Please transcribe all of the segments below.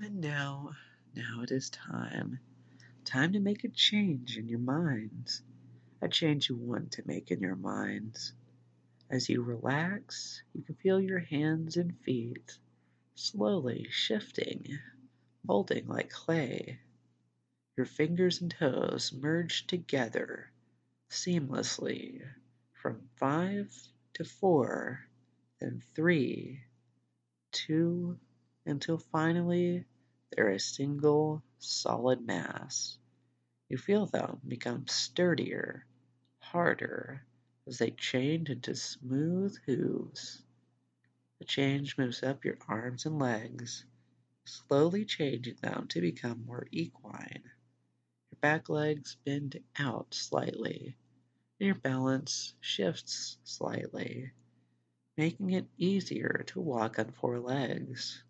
And now it is time. Time to make a change in your minds. A change you want to make in your minds. As you relax, you can feel your hands and feet slowly shifting, molding like clay. Your fingers and toes merge together seamlessly from 5 to 4, then 3, 2, until finally they're a single solid mass. You feel them become sturdier, harder, as they change into smooth hooves. The change moves up your arms and legs, slowly changing them to become more equine. Your back legs bend out slightly, and your balance shifts slightly, making it easier to walk on 4 legs.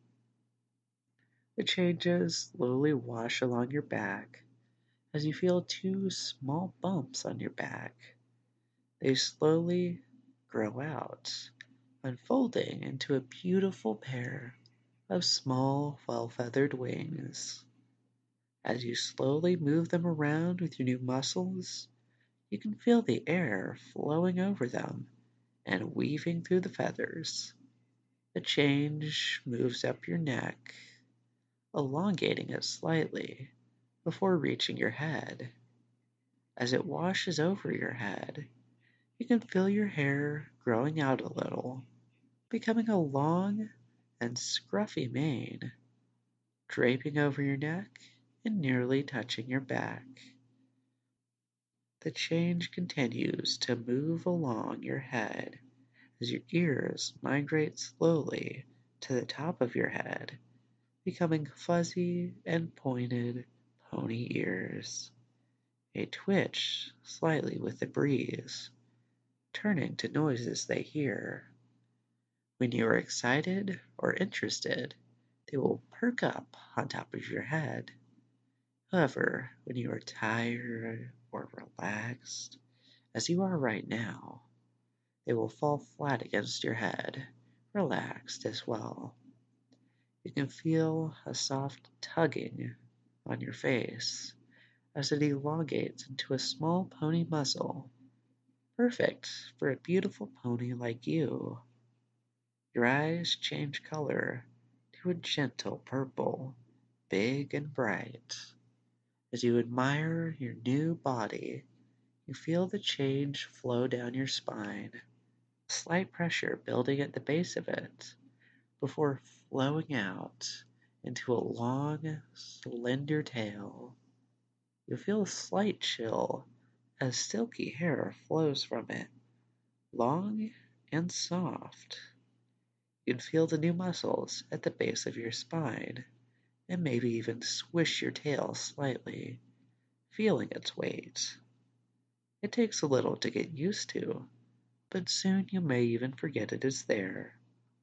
The changes slowly wash along your back as you feel 2 small bumps on your back. They slowly grow out, unfolding into a beautiful pair of small, well-feathered wings. As you slowly move them around with your new muscles, you can feel the air flowing over them and weaving through the feathers. The change moves up your neck, elongating it slightly before reaching your head. As it washes over your head, you can feel your hair growing out a little, becoming a long and scruffy mane, draping over your neck and nearly touching your back. The change continues to move along your head as your ears migrate slowly to the top of your head, becoming fuzzy and pointed pony ears. They twitch slightly with the breeze, turning to noises they hear. When you are excited or interested, they will perk up on top of your head. However, when you are tired or relaxed, as you are right now, they will fall flat against your head, relaxed as well. You can feel a soft tugging on your face as it elongates into a small pony muzzle, perfect for a beautiful pony like you. Your eyes change color to a gentle purple, big and bright. As you admire your new body, you feel the change flow down your spine, slight pressure building at the base of it before flowing out into a long, slender tail. You feel a slight chill as silky hair flows from it, long and soft. You can feel the new muscles at the base of your spine, and maybe even swish your tail slightly, feeling its weight. It takes a little to get used to, but soon you may even forget it is there.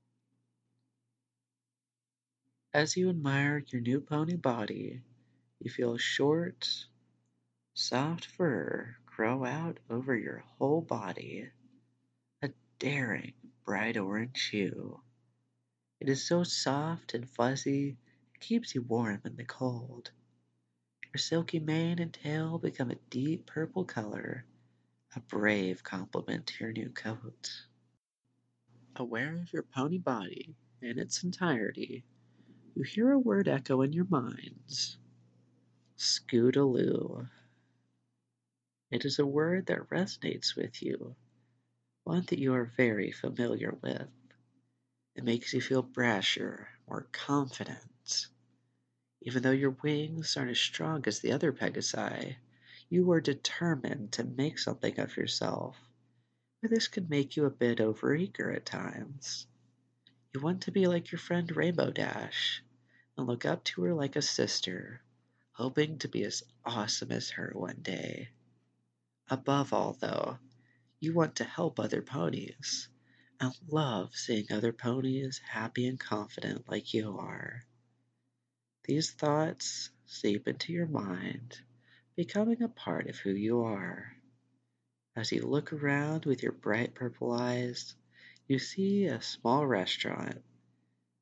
As you admire your new pony body, you feel short, soft fur grow out over your whole body, a daring, bright orange hue. It is so soft and fuzzy, it keeps you warm in the cold. Your silky mane and tail become a deep purple color, a brave complement to your new coat. Aware of your pony body in its entirety, you hear a word echo in your minds. Scootaloo. It is a word that resonates with you, one that you are very familiar with. It makes you feel brasher, more confident. Even though your wings aren't as strong as the other Pegasi, you are determined to make something of yourself, but this can make you a bit overeager at times. You want to be like your friend Rainbow Dash, and look up to her like a sister, hoping to be as awesome as her one day. Above all, though, you want to help other ponies, and love seeing other ponies happy and confident like you are. These thoughts seep into your mind, becoming a part of who you are. As you look around with your bright purple eyes, you see a small restaurant.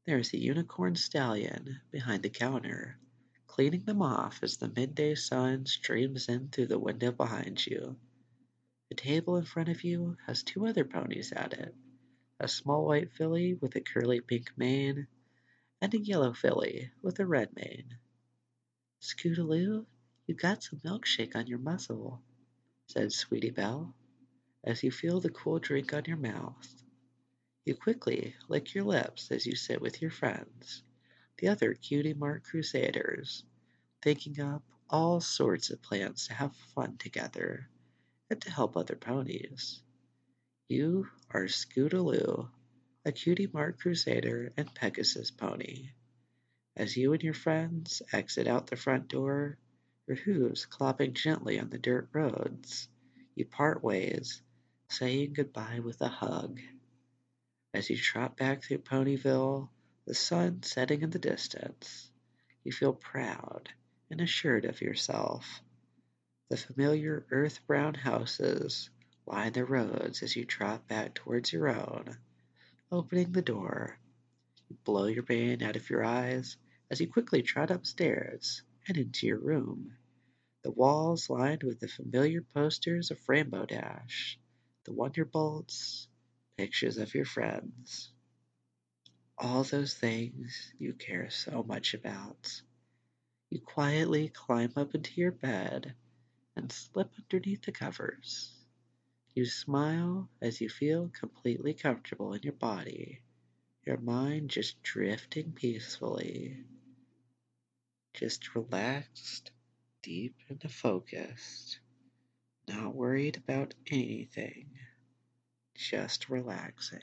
There is a unicorn stallion behind the counter, cleaning them off as the midday sun streams in through the window behind you. The table in front of you has two other ponies at it, a small white filly with a curly pink mane, and a yellow filly with a red mane. "Scootaloo, you got some milkshake on your muzzle," said Sweetie Belle, as you feel the cool drink on your mouth. You quickly lick your lips as you sit with your friends, the other Cutie Mark Crusaders, thinking up all sorts of plans to have fun together and to help other ponies. You are Scootaloo, a Cutie Mark Crusader and Pegasus pony. As you and your friends exit out the front door, your hooves clopping gently on the dirt roads, you part ways, saying goodbye with a hug. As you trot back through Ponyville, the sun setting in the distance, you feel proud and assured of yourself. The familiar earth-brown houses line the roads as you trot back towards your own. Opening the door, you blow your mane out of your eyes as you quickly trot upstairs and into your room. The walls lined with the familiar posters of Rainbow Dash, the Wonderbolts, pictures of your friends. All those things you care so much about. You quietly climb up into your bed and slip underneath the covers. You smile as you feel completely comfortable in your body, your mind just drifting peacefully, just relaxed, deep and focused, not worried about anything, just relaxing.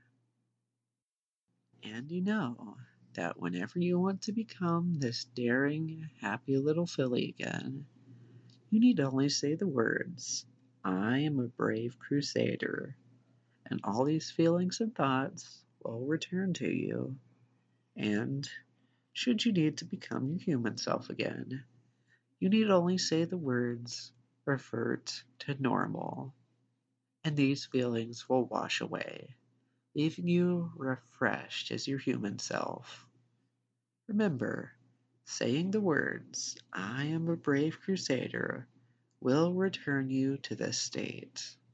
And you know that whenever you want to become this daring, happy little filly again, you need only say the words, "I am a brave crusader," and all these feelings and thoughts will return to you. And should you need to become your human self again, you need only say the words, "revert to normal," and these feelings will wash away, leaving you refreshed as your human self. Remember, saying the words, "I am a brave crusader," will return you to this state.